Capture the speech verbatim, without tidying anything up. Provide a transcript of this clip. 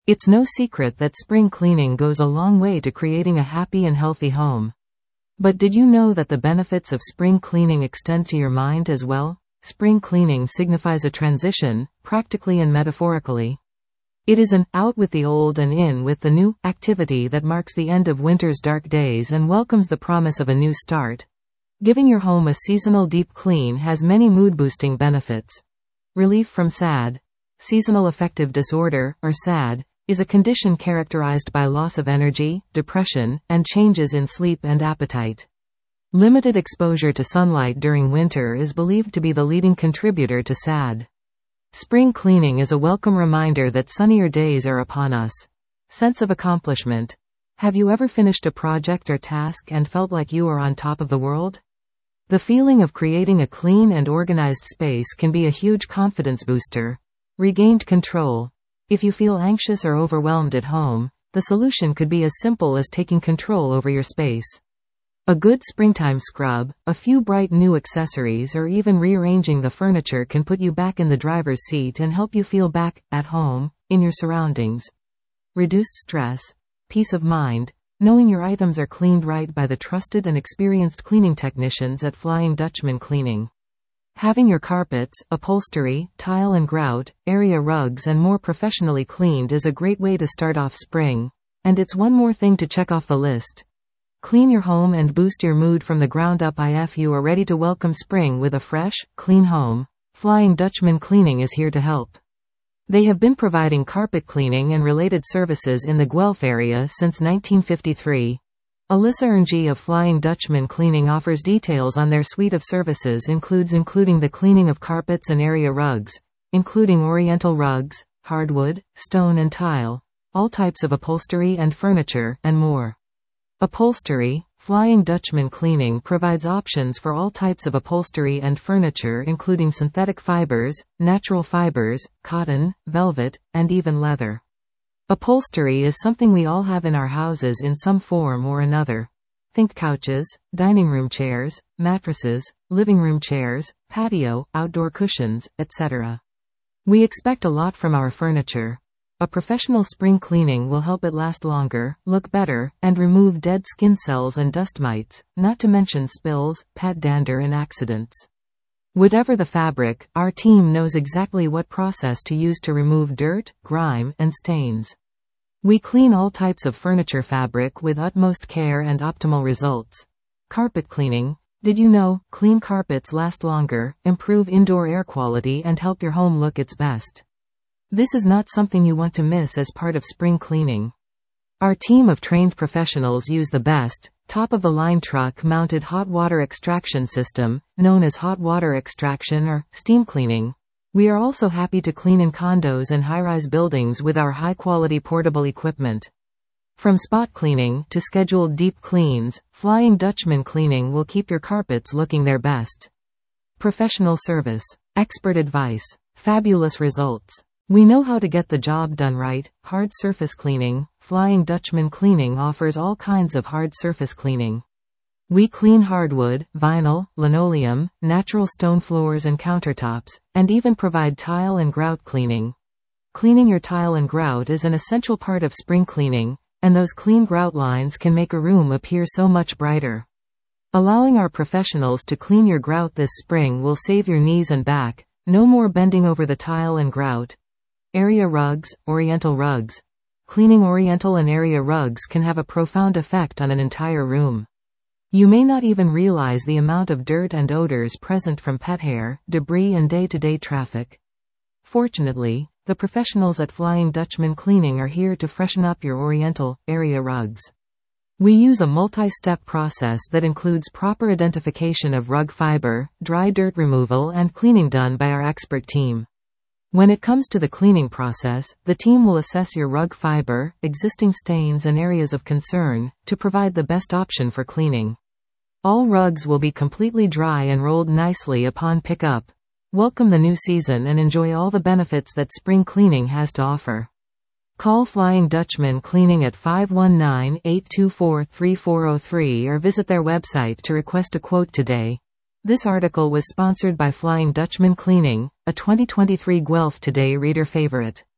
It's no secret that spring cleaning goes a long way to creating a happy and healthy home. But did you know that the benefits of spring cleaning extend to your mind as well? Spring cleaning signifies a transition, practically and metaphorically. It is an out with the old and in with the new activity that marks the end of winter's dark days and welcomes the promise of a new start. Giving your home a seasonal deep clean has many mood-boosting benefits. Relief from S A D. Seasonal affective disorder, or S A D, is a condition characterized by loss of energy, depression, and changes in sleep and appetite. Limited exposure to sunlight during winter is believed to be the leading contributor to S A D. Spring cleaning is a welcome reminder that sunnier days are upon us. Sense of accomplishment. Have you ever finished a project or task and felt like you are on top of the world? The feeling of creating a clean and organized space can be a huge confidence booster. Regained control. If you feel anxious or overwhelmed at home, the solution could be as simple as taking control over your space. A good springtime scrub, a few bright new accessories, or even rearranging the furniture can put you back in the driver's seat and help you feel back at home in your surroundings. Reduced stress, peace of mind, knowing your items are cleaned right by the trusted and experienced cleaning technicians at Flying Dutchman Cleaning. Having your carpets, upholstery, tile and grout, area rugs and more professionally cleaned is a great way to start off spring. And it's one more thing to check off the list. Clean your home and boost your mood from the ground up. If you are ready to welcome spring with a fresh, clean home, Flying Dutchman Cleaning is here to help. They have been providing carpet cleaning and related services in the Guelph area since nineteen fifty-three. Alyssa Erngi of Flying Dutchman Cleaning offers details on their suite of services includes including the cleaning of carpets and area rugs, including oriental rugs, hardwood, stone and tile, all types of upholstery and furniture, and more. Upholstery. Flying Dutchman Cleaning provides options for all types of upholstery and furniture including synthetic fibers, natural fibers, cotton, velvet, and even leather. Upholstery is something we all have in our houses in some form or another. Think couches, dining room chairs, mattresses, living room chairs, patio, outdoor cushions, et cetera. We expect a lot from our furniture. A professional spring cleaning will help it last longer, look better, and remove dead skin cells and dust mites, not to mention spills, pet dander and accidents. Whatever the fabric, our team knows exactly what process to use to remove dirt, grime, and stains. We clean all types of furniture fabric with utmost care and optimal results. Carpet cleaning. Did you know, clean carpets last longer, improve indoor air quality and help your home look its best? This is not something you want to miss as part of spring cleaning. Our team of trained professionals use the best, top-of-the-line truck-mounted hot water extraction system, known as hot water extraction or steam cleaning. We are also happy to clean in condos and high-rise buildings with our high-quality portable equipment. From spot cleaning to scheduled deep cleans, Flying Dutchman Cleaning will keep your carpets looking their best. Professional service, expert advice, fabulous results. We know how to get the job done right. Hard surface cleaning. Flying Dutchman Cleaning offers all kinds of hard surface cleaning. We clean hardwood, vinyl, linoleum, natural stone floors and countertops, and even provide tile and grout cleaning. Cleaning your tile and grout is an essential part of spring cleaning, and those clean grout lines can make a room appear so much brighter. Allowing our professionals to clean your grout this spring will save your knees and back. No more bending over the tile and grout. Area rugs, oriental rugs. Cleaning oriental and area rugs can have a profound effect on an entire room. You may not even realize the amount of dirt and odors present from pet hair, debris and day-to-day traffic. Fortunately, the professionals at Flying Dutchman Cleaning are here to freshen up your oriental, area rugs. We use a multi-step process that includes proper identification of rug fiber, dry dirt removal and cleaning done by our expert team. When it comes to the cleaning process, the team will assess your rug fiber, existing stains and areas of concern, to provide the best option for cleaning. All rugs will be completely dry and rolled nicely upon pickup. Welcome the new season and enjoy all the benefits that spring cleaning has to offer. Call Flying Dutchman Cleaning at five one nine, eight two four, three four zero three or visit their website to request a quote today. This article was sponsored by Flying Dutchman Cleaning, a twenty twenty-three Guelph Today reader favorite.